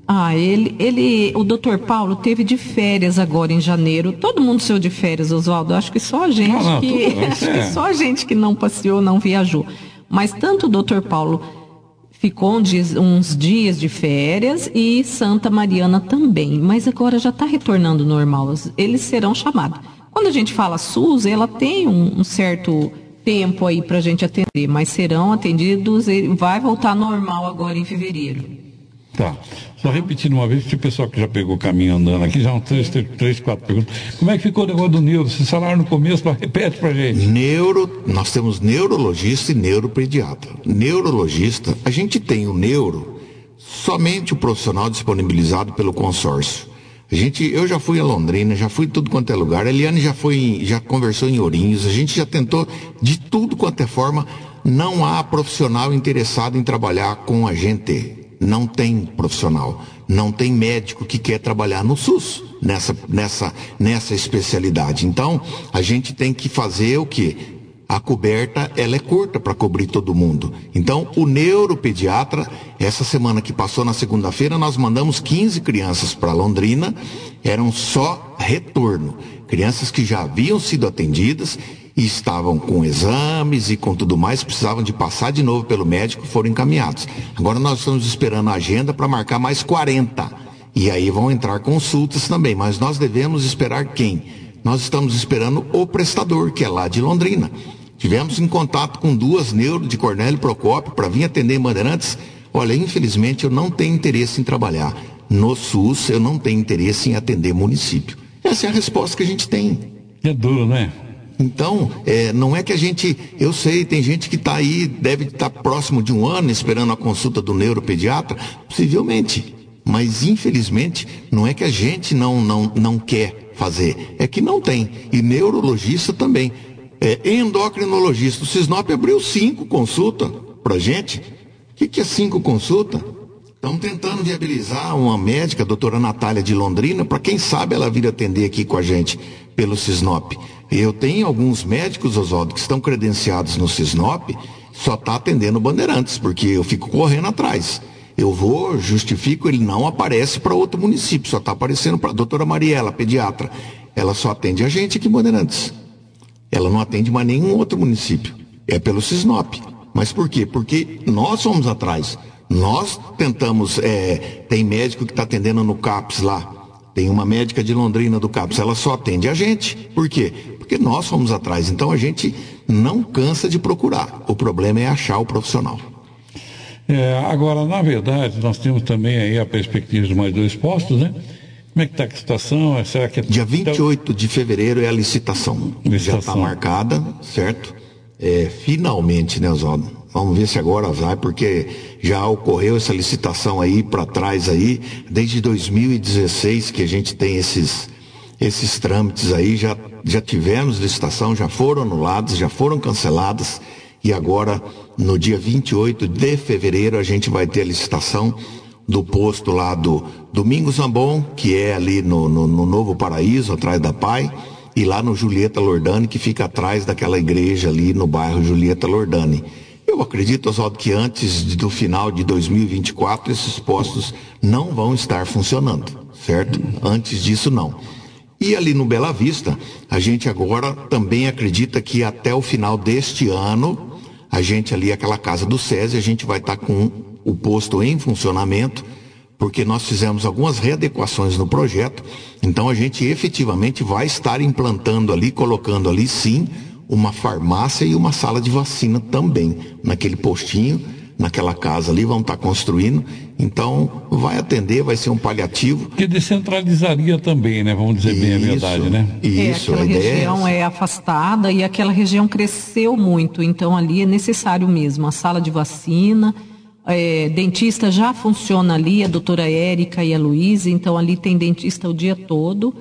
O Dr. Paulo teve de férias agora em janeiro. Todo mundo saiu de férias, Oswaldo. Acho que só a gente só a gente que não passeou, não viajou. Mas tanto o Dr. Paulo ficou uns dias de férias e Santa Mariana também, mas agora já está retornando normal, eles serão chamados. Quando a gente fala SUS, ela tem um certo tempo aí para a gente atender, mas serão atendidos, vai voltar normal agora em fevereiro. Tá, só repetindo uma vez, que o pessoal que já pegou o caminho andando aqui, já 3, 4 perguntas. Como é que ficou o negócio do neuro? Vocês falaram no começo, mas repete pra gente. Nós temos neurologista e neuropediatra. Neurologista, a gente tem o neuro, somente o profissional disponibilizado pelo consórcio. Eu já fui a Londrina, já fui em tudo quanto é lugar, a Eliane já conversou em Ourinhos, a gente já tentou de tudo quanto é forma, não há profissional interessado em trabalhar com a gente. Não tem profissional, não tem médico que quer trabalhar no SUS, nessa especialidade. Então, a gente tem que fazer o quê? A coberta, ela é curta para cobrir todo mundo. Então, o neuropediatra, essa semana que passou, na segunda-feira, nós mandamos 15 crianças para Londrina, eram só retorno. Crianças que já haviam sido atendidas e estavam com exames e com tudo mais, precisavam de passar de novo pelo médico, foram encaminhados. Agora nós estamos esperando a agenda para marcar mais 40. E aí vão entrar consultas também, mas nós devemos esperar quem? Nós estamos esperando o prestador, que é lá de Londrina. Tivemos em contato com 2 neuro de Cornélio Procópio para vir atender em Bandeirantes. Olha, infelizmente eu não tenho interesse em trabalhar no SUS, eu não tenho interesse em atender município. Essa é a resposta que a gente tem. É duro, né? Então, não é que a gente... Eu sei, tem gente que está aí, deve estar próximo de um ano esperando a consulta do neuropediatra, possivelmente. Mas, infelizmente, não é que a gente não quer fazer, é que não tem. E neurologista também. Endocrinologista. O Sisnop abriu 5 consultas para gente. O que é 5 consultas? Estamos tentando viabilizar uma médica, a doutora Natália de Londrina, para quem sabe ela vir atender aqui com a gente pelo Sisnop. Eu tenho alguns médicos, Oswaldo, que estão credenciados no Sisnop, só está atendendo Bandeirantes, porque eu fico correndo atrás. Eu vou, justifico, ele não aparece para outro município, só está aparecendo para a doutora Mariela, pediatra. Ela só atende a gente aqui em Bandeirantes. Ela não atende mais nenhum outro município. É pelo Sisnop. Mas por quê? Porque nós fomos atrás. Nós tentamos, tem médico que está atendendo no CAPS lá. Tem uma médica de Londrina do CAPS, ela só atende a gente. Por quê? Porque nós fomos atrás. Então a gente não cansa de procurar. O problema é achar o profissional. Agora, na verdade, nós temos também aí a perspectiva de mais 2 postos, né? Como é que está a situação? Será que Dia 28 de fevereiro é a licitação. Já está marcada, certo? Finalmente, né, Oswaldo? Vamos ver se agora vai, porque já ocorreu essa licitação aí para trás aí, desde 2016 que a gente tem esses trâmites aí, já tivemos licitação, já foram anuladas, já foram canceladas, e agora, no dia 28 de fevereiro, a gente vai ter a licitação do posto lá do Domingos Zambon, que é ali no Novo Paraíso, atrás da PAI, e lá no Julieta Lordani, que fica atrás daquela igreja ali no bairro Julieta Lordani. Eu acredito, Oswaldo, que antes do final de 2024 esses postos não vão estar funcionando, certo? Antes disso, não. E ali no Bela Vista, a gente agora também acredita que até o final deste ano, a gente ali, aquela casa do SESI, a gente vai estar com o posto em funcionamento, porque nós fizemos algumas readequações no projeto, então a gente efetivamente vai estar implantando ali, colocando ali sim, uma farmácia e uma sala de vacina também, naquele postinho, naquela casa ali, vão estar construindo, então vai atender, vai ser um paliativo. Que descentralizaria também, né? Vamos dizer bem a verdade, né? Isso, aquela região é afastada e aquela região cresceu muito, então ali é necessário mesmo a sala de vacina, dentista já funciona ali, a doutora Érica e a Luísa, então ali tem dentista o dia todo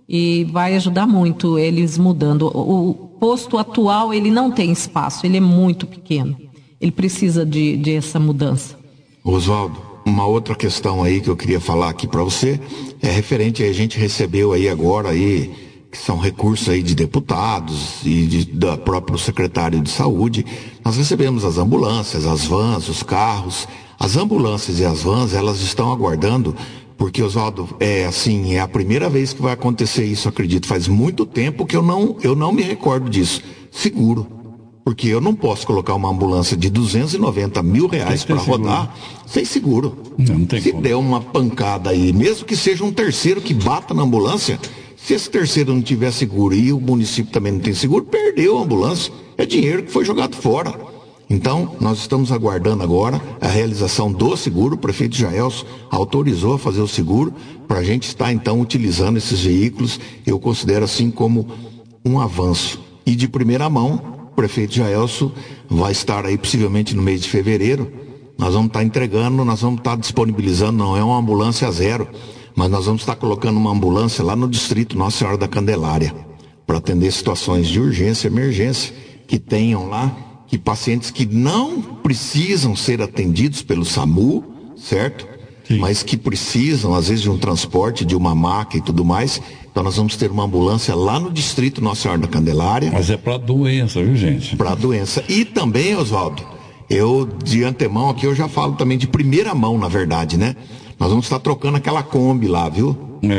e vai ajudar muito eles mudando. O posto atual, ele não tem espaço, ele é muito pequeno. Ele precisa de essa mudança. Oswaldo, uma outra questão aí que eu queria falar aqui para você é referente a gente recebeu aí agora aí, que são recursos aí de deputados e da próprio secretário de saúde. Nós recebemos as ambulâncias, as vans, os carros. As ambulâncias e as vans, elas estão aguardando, porque, Oswaldo, é a primeira vez que vai acontecer isso, acredito. Faz muito tempo que eu não me recordo disso. Seguro. Porque eu não posso colocar uma ambulância de R$290 mil para rodar sem seguro. Não tem Se como. der uma pancada aí, mesmo que seja um terceiro que bata na ambulância, se esse terceiro não tiver seguro e o município também não tem seguro, perdeu a ambulância. É dinheiro que foi jogado fora. Então, nós estamos aguardando agora a realização do seguro. O prefeito Jaelso autorizou a fazer o seguro para a gente estar, então, utilizando esses veículos. Eu considero assim como um avanço. E de primeira mão, o prefeito Jaelso vai estar aí possivelmente no mês de fevereiro. Nós vamos estar entregando, nós vamos estar disponibilizando, não é uma ambulância zero, mas nós vamos estar colocando uma ambulância lá no distrito Nossa Senhora da Candelária para atender situações de urgência, emergência, que tenham lá, que pacientes que não precisam ser atendidos pelo SAMU, certo? Sim. Mas que precisam, às vezes, de um transporte, de uma maca e tudo mais. Então nós vamos ter uma ambulância lá no distrito Nossa Senhora da Candelária. Mas é para doença, viu, gente? Para doença. E também, Oswaldo, eu de antemão aqui, eu já falo também de primeira mão, na verdade, né? Nós vamos estar trocando aquela Kombi lá, viu?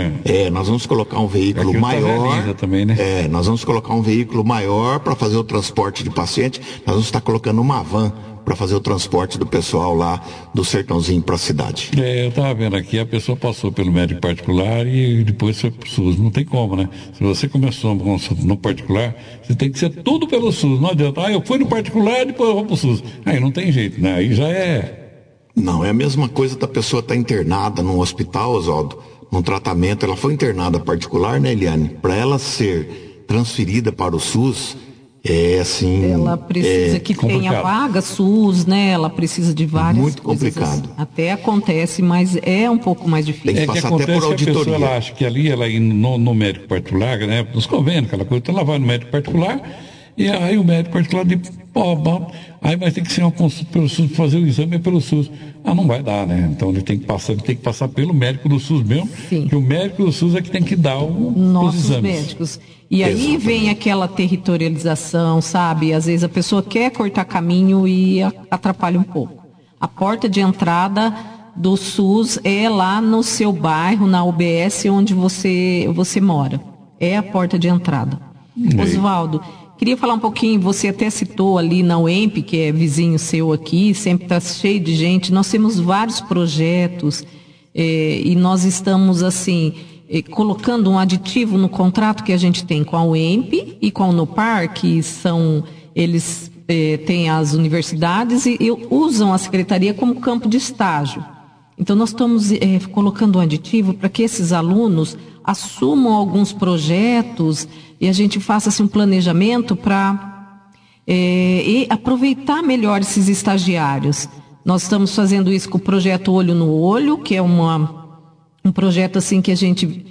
Nós vamos colocar um veículo maior. Também, né? Nós vamos colocar um veículo maior para fazer o transporte de paciente. Nós vamos estar colocando uma van para fazer o transporte do pessoal lá do Sertãozinho para a cidade. Eu estava vendo aqui, a pessoa passou pelo médico particular e depois foi para o SUS. Não tem como, né? Se você começou no particular, você tem que ser tudo pelo SUS. Não adianta, eu fui no particular e depois eu vou para o SUS. Aí não tem jeito, né? Aí já é... Não, é a mesma coisa da pessoa estar internada num hospital, Oswaldo, num tratamento, ela foi internada particular, né, Eliane? Para ela ser transferida para o SUS, ela precisa que tenha vaga SUS, né? Ela precisa de várias muito coisas. Complicado. Até acontece, mas é um pouco mais difícil. Tem que passar até por auditoria. A pessoa ela acha que ali ela indo no médico particular, né? Nos convênios, aquela coisa, então ela vai no médico particular e aí o médico particular diz, aí vai ter que ser uma consulta pelo SUS, fazer o exame pelo SUS. Não vai dar, né? Então ele tem que passar pelo médico do SUS mesmo, que o médico do SUS é que tem que dar os exames. Médicos. E aí Exatamente. Vem aquela territorialização, sabe? Às vezes a pessoa quer cortar caminho e atrapalha um pouco. A porta de entrada do SUS é lá no seu bairro, na UBS, onde você mora. É a porta de entrada. Oswaldo, queria falar um pouquinho, você até citou ali na UEMP, que é vizinho seu aqui, sempre está cheio de gente. Nós temos vários projetos e nós estamos, assim, colocando um aditivo no contrato que a gente tem com a UEMP e com a Unopar, que eles têm as universidades e usam a secretaria como campo de estágio. Então, nós estamos colocando um aditivo para que esses alunos assumam alguns projetos e a gente faça assim, um planejamento para aproveitar melhor esses estagiários. Nós estamos fazendo isso com o projeto Olho no Olho, que é um projeto assim que a gente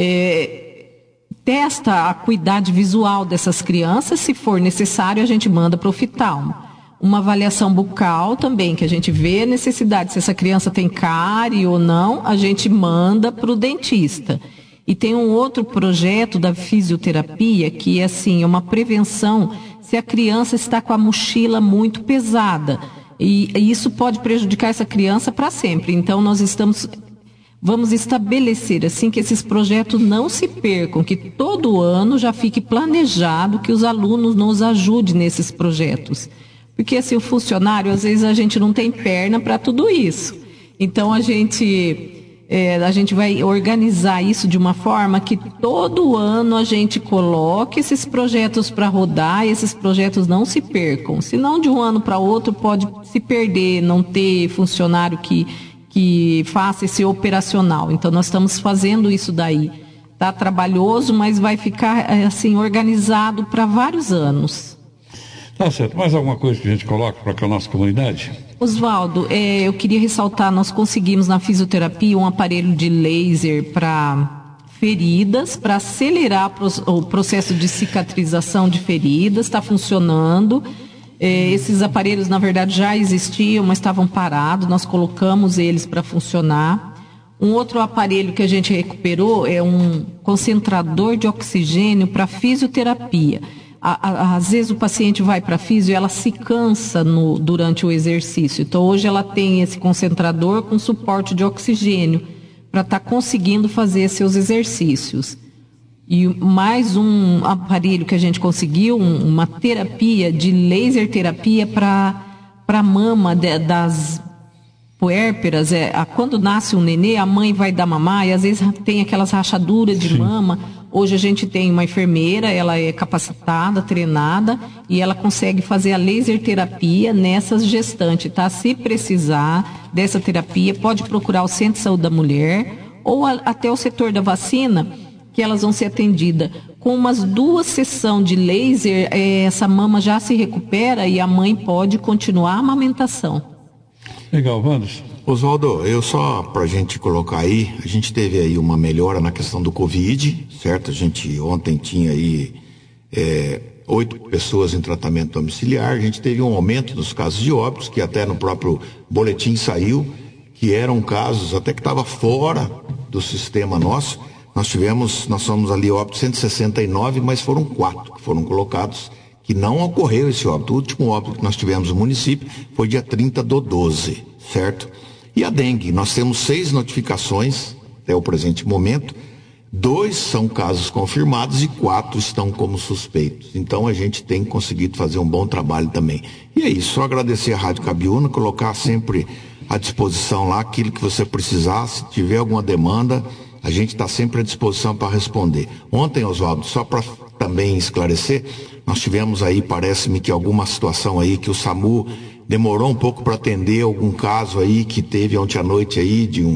testa a acuidade visual dessas crianças. Se for necessário, a gente manda para o oftalmo. Uma avaliação bucal também, que a gente vê a necessidade, se essa criança tem cárie ou não, a gente manda para o dentista. E tem um outro projeto da fisioterapia, que é assim, uma prevenção se a criança está com a mochila muito pesada. E isso pode prejudicar essa criança para sempre. Então, vamos estabelecer assim que esses projetos não se percam, que todo ano já fique planejado que os alunos nos ajudem nesses projetos. Porque assim, o funcionário, às vezes a gente não tem perna para tudo isso. Então a gente vai organizar isso de uma forma que todo ano a gente coloque esses projetos para rodar e esses projetos não se percam. Senão de um ano para outro pode se perder, não ter funcionário que faça esse operacional. Então nós estamos fazendo isso daí. Tá trabalhoso, mas vai ficar assim organizado para vários anos. Tá certo. Mais alguma coisa que a gente coloca para a nossa comunidade? Oswaldo, eu queria ressaltar, nós conseguimos na fisioterapia um aparelho de laser para feridas, para acelerar o processo de cicatrização de feridas, está funcionando. Esses aparelhos, na verdade, já existiam, mas estavam parados, nós colocamos eles para funcionar. Um outro aparelho que a gente recuperou é um concentrador de oxigênio para fisioterapia. Às vezes o paciente vai para a fisio e ela se cansa durante o exercício. Então hoje ela tem esse concentrador com suporte de oxigênio para estar conseguindo fazer seus exercícios. E mais um aparelho que a gente conseguiu, uma terapia de laser terapia para a mama das puérperas. Quando nasce um nenê, a mãe vai dar mamar e às vezes tem aquelas rachaduras de mama. Hoje a gente tem uma enfermeira, ela é capacitada, treinada, e ela consegue fazer a laser terapia nessas gestantes, tá? Se precisar dessa terapia, pode procurar o Centro de Saúde da Mulher ou até o setor da vacina, que elas vão ser atendidas. Com umas 2 sessões de laser, essa mama já se recupera e a mãe pode continuar a amamentação. Legal, Wanderson. Oswaldo, só para a gente colocar aí, a gente teve aí uma melhora na questão do Covid, certo? A gente ontem tinha aí 8 pessoas em tratamento domiciliar, a gente teve um aumento dos casos de óbitos, que até no próprio boletim saiu, que eram casos até que estava fora do sistema nosso. Nós somos ali óbitos 169, mas foram 4 que foram colocados, que não ocorreu esse óbito. O último óbito que nós tivemos no município foi dia 30/12, certo? E a dengue, nós temos 6 notificações até o presente momento, 2 são casos confirmados e 4 estão como suspeitos. Então a gente tem conseguido fazer um bom trabalho também. E é isso, só agradecer a Rádio Cabiúna, colocar sempre à disposição lá aquilo que você precisar, se tiver alguma demanda, a gente está sempre à disposição para responder. Ontem, Oswaldo, só para também esclarecer, nós tivemos aí, parece-me que alguma situação aí que o SAMU demorou um pouco para atender algum caso aí que teve ontem à noite aí de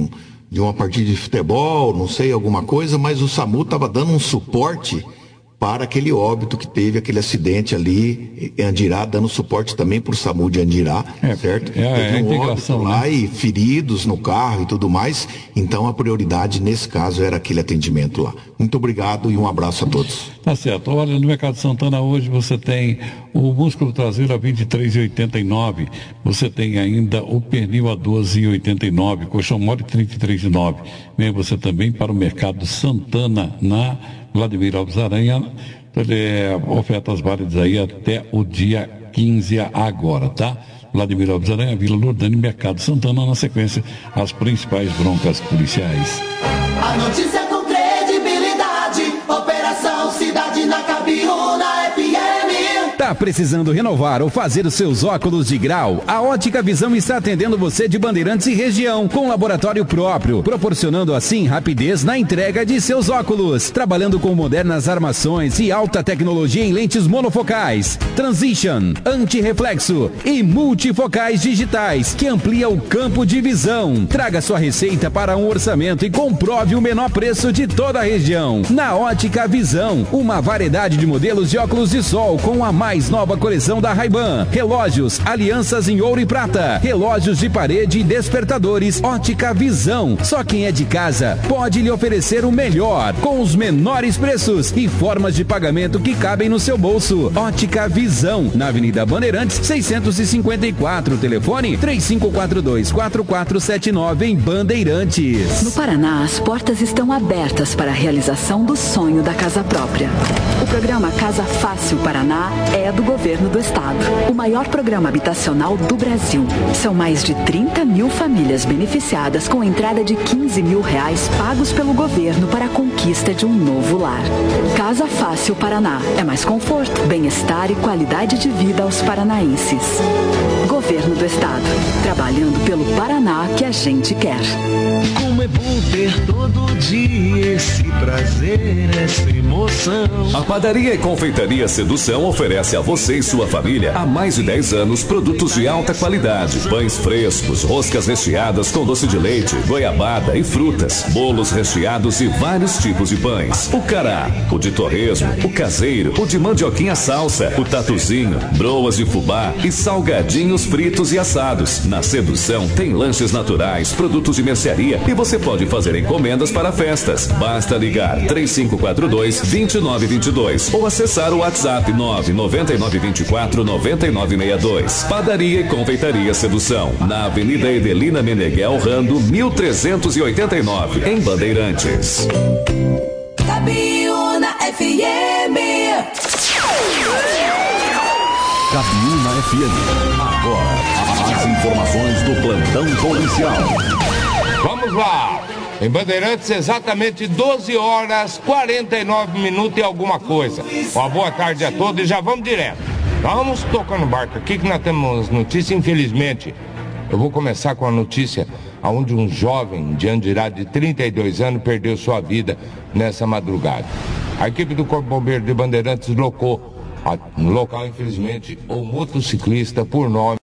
uma partida de futebol, não sei, alguma coisa, mas o SAMU estava dando um suporte para aquele óbito que teve, aquele acidente ali em Andirá, dando suporte também para o SAMU de Andirá, certo? Teve um integração óbito lá, né? E feridos no carro e tudo mais, então a prioridade nesse caso era aquele atendimento lá. Muito obrigado e um abraço a todos. Tá certo. Olha, no Mercado Santana hoje você tem o músculo traseiro a R$ 23,89, você tem ainda o pernil a R$ 12,89, colchão mole R$ 33,9. Vem você também para o Mercado Santana, na Vladimir Alves Aranha, ofertas válidas aí até o dia 15 agora, tá? Vladimir Alves Aranha, Vila Lourdane, Mercado Santana, na sequência, as principais broncas policiais. A notícia com credibilidade, Operação Cidade na Cabiúna FM. Tá precisando renovar ou fazer os seus óculos de grau? A Ótica Visão está atendendo você de Bandeirantes e região, com laboratório próprio, proporcionando assim rapidez na entrega de seus óculos, trabalhando com modernas armações e alta tecnologia em lentes monofocais, transition, anti-reflexo e multifocais digitais, que amplia o campo de visão. Traga sua receita para um orçamento e comprove o menor preço de toda a região. Na Ótica Visão, uma variedade de modelos de óculos de sol com a mais nova coleção da Ray-Ban, relógios, alianças em ouro e prata, relógios de parede e despertadores. Ótica Visão, só quem é de casa pode lhe oferecer o melhor, com os menores preços e formas de pagamento que cabem no seu bolso. Ótica Visão, na Avenida Bandeirantes 654, telefone 3542-4479 em Bandeirantes. No Paraná, as portas estão abertas para a realização do sonho da casa própria. O programa Casa Fácil Paraná é do governo do estado, o maior programa habitacional do Brasil. São mais de 30 mil famílias beneficiadas com entrada de R$15 mil pagos pelo governo para a conquista de um novo lar. Casa Fácil Paraná é mais conforto, bem-estar e qualidade de vida aos paranaenses. Governo do estado, trabalhando pelo Paraná que a gente quer. Como é bom ter todo dia esse prazer, essa emoção. A Padaria e Confeitaria Sedução oferece a você e sua família há mais de 10 anos produtos de alta qualidade, pães frescos, roscas recheadas com doce de leite, goiabada e frutas, bolos recheados e vários tipos de pães. O cará, o de torresmo, o caseiro, o de mandioquinha salsa, o tatuzinho, broas de fubá e salgadinhos fritos e assados. Na Sedução tem lanches naturais, produtos de mercearia e você pode fazer encomendas para festas. Basta ligar 3542-2922 ou acessar o WhatsApp 99924-9962. Padaria e Confeitaria Sedução, na Avenida Edelina Meneghel Rando, 1389, em Bandeirantes. Cabiúna FM. Cabiúna FM. Agora, as informações do plantão policial. Vamos lá. Em Bandeirantes, exatamente 12 horas, 49 minutos e alguma coisa. Uma boa tarde a todos e já vamos direto. Vamos tocando barco aqui que nós temos notícia, infelizmente. Eu vou começar com a notícia onde um jovem de Andirá de 32 anos perdeu sua vida nessa madrugada. A equipe do Corpo Bombeiro de Bandeirantes deslocou no local, infelizmente, o motociclista por nome